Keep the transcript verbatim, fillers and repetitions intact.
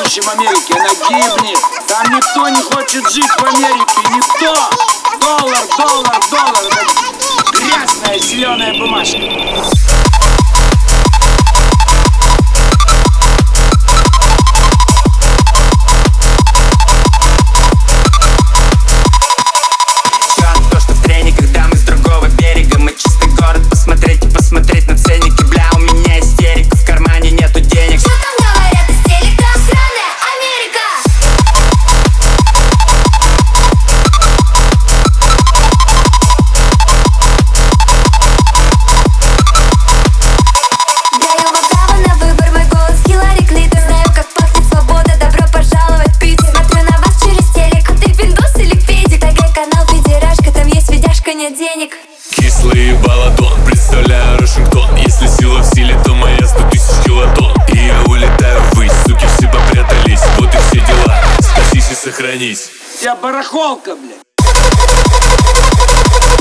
будущем Америки, она гибнет. Там никто не хочет жить в Америке, никто. Доллар, доллар, доллар, это грязная зеленая бумажка. Посмотреть на ценники, бля, у меня истерика, в кармане нету денег. Что там говорят из телека? Сраная Америка! Даю вам право на выбор, мой голос Хиллари Клинтон. Знаю, как пахнет свобода, добро пожаловать в Питер. Смотрю на вас через телек, ты пиндус или педик? ТГ-канал Педерашка, там есть видяшка, нет денег. Кислый балатон, представляю Вашингтон. Если сила в силе, то моя сто тысяч килотонн. И я улетаю ввысь, суки все попрятались. Вот и все дела, спасись и сохранись. Я барахолка, блядь.